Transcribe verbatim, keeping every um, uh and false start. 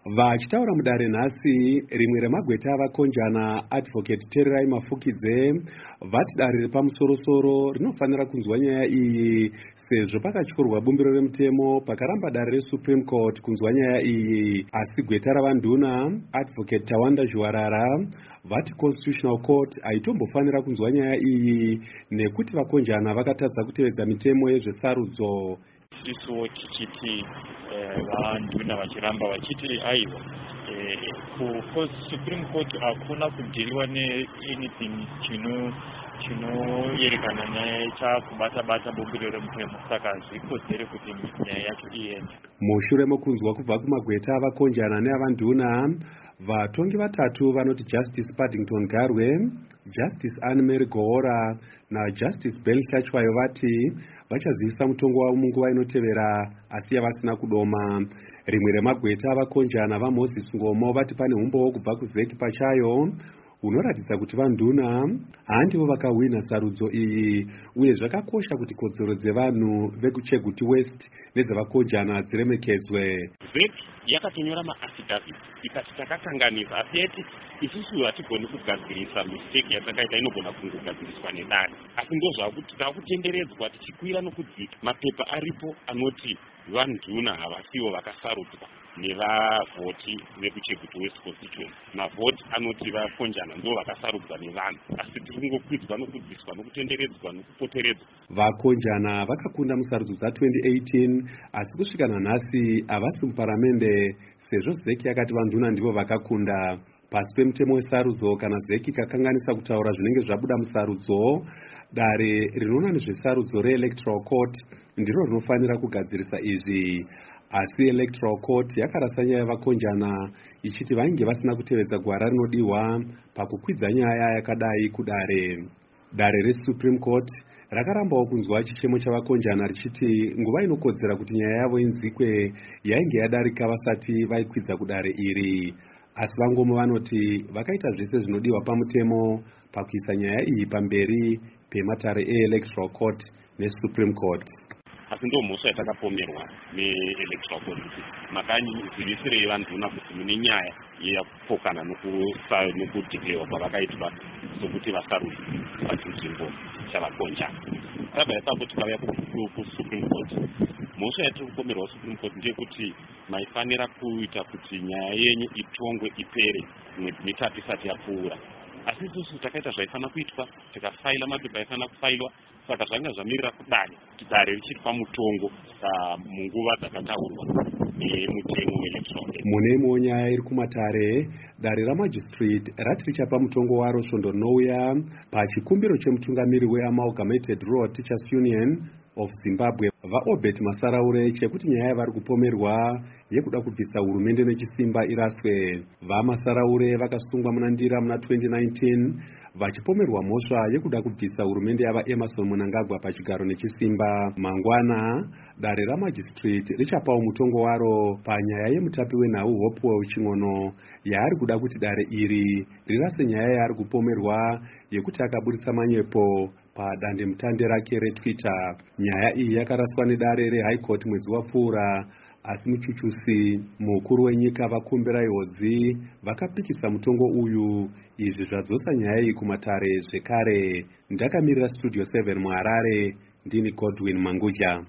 Vachitaura mudare nhasi, rimwe remagweta avakonjana Advocate Tererai Mafukidze vati dare repamusoro-soro rinofanira kunzwa nyaya iyi sezvo pakatyorwa bumbiro remutemo pakaramba dare reSupreme Court kunzwa nyaya iyi, asi gweta ravanduna Advocate Tawanda Zhuwarara vati Constitutional Court haitombofanira kunzwa nyaya iyi nekuti vakonjana vakatadza kutevedza mitemo yezvesarudzo. Isuwo tichiti vanduna vachiramba vachiti aiwa ku Supreme Court hakuna kudhiriwa ne anything chino chinoyerekana nechakubata-bata bumbiro remutemo, saka zvikodzere kuti nyaya yacho iende. Mushure mokunzwa kubva kumagweta avakonjana neavanduna, vatongi vatatu vanoti Justice Paddington Garwe, Justice Anne Mary Gohora naJustice Ben Hlachwayo vati vachazivisa mutongo wavo munguva inotevera, asi yavasina kudoma. Rimwe remagweta avakonjana vaMoses Ngomo vati pane umbowo kubva kuZeki pachayo unoratidza kuti vanduna handivo vakahwina sarudzo iyi, uye zvakakosha kuti kodzero dzevanhu vekuCheguti West nedzavakonjana dziremekedzwe. Zeki yakatonyora maafidavit ikati takakanganisa, asi yeti isusu hatigoni kugadzirisa mistake yatakaita inogona kungogadziriswa nedare, asi ndo zvakuti takutenderedzwa tichikwira nokudzika. Mapepa aripo anoti vanduna havasiwo vakasarudzwa nevavhoti vekuCheguti West constituency. Mavhoti anoti vakonjana ndo vakasarudzwa nevanhu, asi tiri kungokwidzwa nokudziswa nokutenderedzwa nokupoteredzwa. Vakonjana vakakunda musarudzo dza-twenty eighteen, asi kusvika nanhasi havasi muparamende sezvo Zeki yakati vanduna ndivo vakakunda. Pasi pemutemo wesarudzo, kana Zeki kakanganisa kutaura zvinenge zvabuda musarudzo, dare rinoona nezvesarudzo reElectoral Court ndiro rinofanira kugadzirisa izvi. Asi Electoral Court yakarasa nyaya yavakonjana ichiti vainge vasina kutevedza gwara rinodiwa pakukwidza nyaya yakadai kudare. Dare reSupreme Court rakarambawo kunzwa chichemo chavakonjana richiti nguva inokodzera kuti nyaya yavo inzikwe yainge yadarika vasati vaikwidza kudare iri, asi vangomo vanoti vakaita zvese zvinodiwa pamutemo pakuisa nyaya iyi pamberi pematare eElectoral Court neSupreme Court. Asi ndo mhosva yatakapomerwa neElectoral Court, makanzivisirei vanduna kuti mune nyaya yakupokana nokudhiklewa kwavakaitwa sokuti vasarudzwa pachinzvimbo chavakonjana. Rabva ipapo tikauya kuSupreme Court. Mhosva yatiri kupomerwa Supreme Court ndeyekuti maifanira kuita kuti nyaya yenyu itongwe ipere mwedzi mitatu isati yapfuura, asi isusu takaita zvaifanira kuitwa, tikafaila mapepa aifanira kufailwa, saka zvanga zvamirira kudare kuti dare richiri pamutongo munguva dzakataurwa nemutemo weElectoral. Mune imwewo nyaya iri kumatare, dare ramajistrate rati richapa mutongo waro svondo rinouya pachikumbiro chemutungamiri weAmalgamated Rural Teachers Union of Zimbabwe vaObert Masaraure chekuti nyaya yavari kupomerwa yekuda kubvisa hurumende nechisimba iraswe. VaMasaraure vakasungwa muna Ndira muna twenty nineteen vachipomerwa mhosva yekuda kubvisa hurumende yava Emerson Mnangagwa pachigaro nechisimba. Mangwana dare ramajistrate richapawo mutongo waro panyaya yemutapi wenhau Hopewell Ching'ono yaari kuda kuti dare iri rirase nyaya yaari kupomerwa yekuti akaburitsa manyepo padandemutande rake reTwitter. Nyaya iyi yakaraswa nedare reHigh Court mwedzi wapfuura, asi muchuchusi mukuru wenyika vaKumbirai Hodzi vakapikisa mutongo uyu. Izvi zvadzosa nyaya iyi kumatare zvekare. Ndakamirira Studio seven muHarare, ndini Godwin Manguja.